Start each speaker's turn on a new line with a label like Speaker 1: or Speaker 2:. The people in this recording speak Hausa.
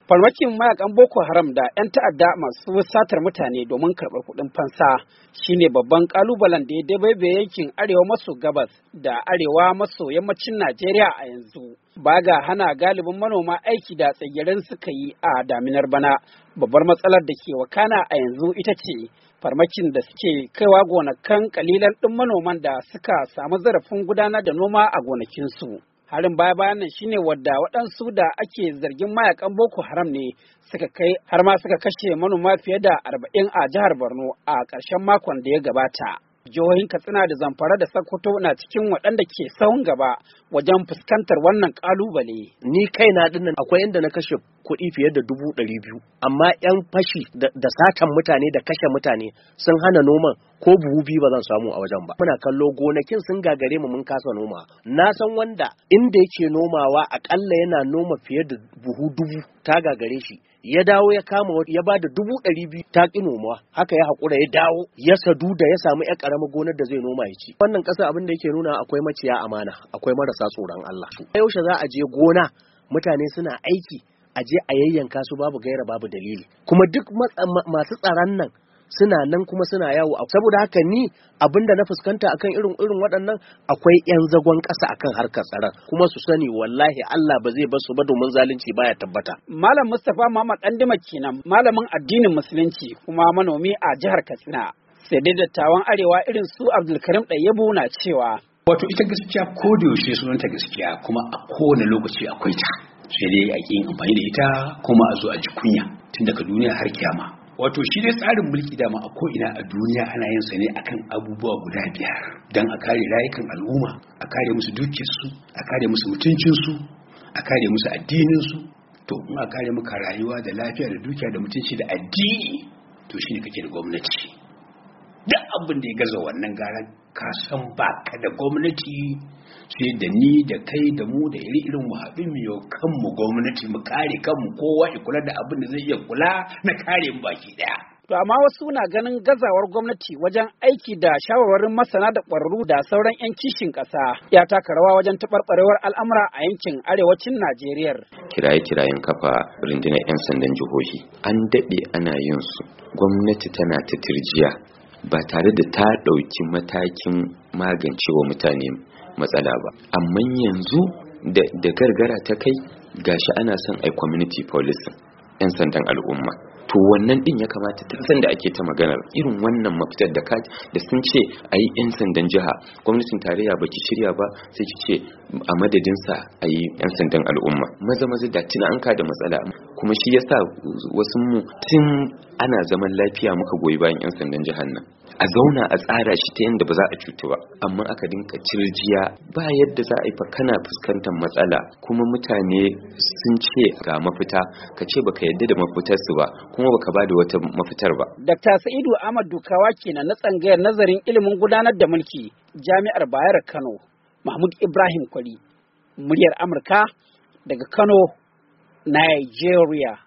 Speaker 1: Farmakin mayakan Boko Haram da 'yan ta'adda masu satar mutane domin karɓar kuɗin fansa shine babban ƙalubalen da ya dabaibaye yankin arewa maso gabas da arewa maso yammacin Najeriya a yanzu. Ba ga hana galibin manoma aiki da tsagirin suka yi a daminar bana, babbar matsalar da ke wakana a yanzu ita ce farmakin da suke kaiwa gonakan kalilan ɗin manoman da suka samu zarafin gudanar da noma a gonakinsu. Harin baya-bayan nan shine wadda waɗansu da ake zargin mayakan Boko Haram ne suka kai har ma suka kashe manoma fiye da 40 a jihar Borno a ƙarshen makon da ya gabata. Jihohin Katsina da Zamfara da Sokoto na cikin waɗanda ke sahun gaba wajen fuskantar wannan ƙalubale.
Speaker 2: Ni kaina dinnan akwai inda na kashe kuɗi fiye da 200,000, amma 'yan fashi da satan mutane da kashe mutane sun hana noman ko buhu biyu ba zan samu a wajen ba. Muna kallo gonakin sun gagare mu mun kasa noma. Na san wanda inda yake nomawa akalla yana noma fiye da buhu 1000 ta gagare shi. Ya dawo ya kama ya ba da 200,000 ta ƙi nomawa, haka ya haƙura ya dawo ya sadu da ya samu ƴar ƙaramar gonar da zai noma ya ci. Wannan ƙasa abin da yake nuna akwai maciya amana, akwai marasa tsoron Allah. Yaushe za a je gona mutane suna aiki a je a yayyanka su babu gaira babu dalili, kuma duk masu tsaron nan suna nan kuma suna yawo. Saboda haka ni abinda na fuskanta akan irin waɗannan akwai 'yan zagon ƙasa akan harkar tsaron, kuma su sani wallahi Allah ba zai bar su ba domin zalunci baya tabbata.
Speaker 1: Malam Mustapha Muhammad Dandima kenan, malamin addinin musulunci kuma manomi a jihar Katsina. Sai dai dattawan arewa irin su Abdulkarim Ɗayyabu na cewa
Speaker 3: wato ita gaskiya ko da yaushe sunanta gaskiya, kuma a kowane lokaci akwai ta, sai dai a ƙin amfani da ita kuma a zo a ji kunya tun daga duniya har kiyama. Wato shi dai tsarin mulki dama a ko'ina a duniya ana yin sa ne akan abubuwa guda 5 don a kare rayukan al'umma, a kare musu dukiyarsu, a kare musu mutuncinsu, a kare musu addininsu. To in a kare maka rayuwa da lafiya da dukiya da mutunci da addini, to shi ne kake da gwamnati. Duk abin da ya gaza wannan gara ka san baka da gwamnati, sai da ni da kai da mu da iri-irin mu haɗu mu yau kanmu gwamnati, mu kare kanmu, kowa ya kula da abin da zai iya kula na kare mu baki daya.
Speaker 1: To amma wasu na ganin gazawar gwamnati wajen aiki da shawarwarin masana da ƙwararru da sauran 'yan kishin ƙasa ya taka rawa wajen taɓarɓarewar al'amura a yankin arewacin Najeriya.
Speaker 4: Kiraye-kirayen kafa rundunar 'yan sandan jihohi an daɗe ana yin su, gwamnati tana ta tirjiya ba tare da ta ɗauki matakin magancewa mutane matsala ba. Amma yanzu da gargara ta kai gashi ana son ai community policing, 'yan sandan al'umma. To wannan din ya kamata tun sanda ake ta maganar irin wannan mafitar da sun ce a yi 'yan sandan jiha, gwamnatin tarayya baki shirya ba sai ki ce a madadinsa a yi 'yan sandan al'umma. Maza da tuna an ka da matsala, kuma shi yasa wasu mu tun ana zaman lafiya muka goyi bayan 'yan sandan jihar nan. A zauna a tsara shi ta yadda ba za a cutu ba, amma aka dinka cirjiya ba yadda za a yi fa kana fuskantar matsala kuma mutane sun ce ga mafita ka ce baka yadda da mafitarsu ba kuma baka ba da wata mafitar ba.
Speaker 1: Dr. Sa'idu Ahmad Dukawa kenan na tsangayar nazarin ilimin gudanar da mulki Jami'ar Bayero Kano. Mahmud Ibrahim Kwari, muryar Amurka daga Kano, Nigeria.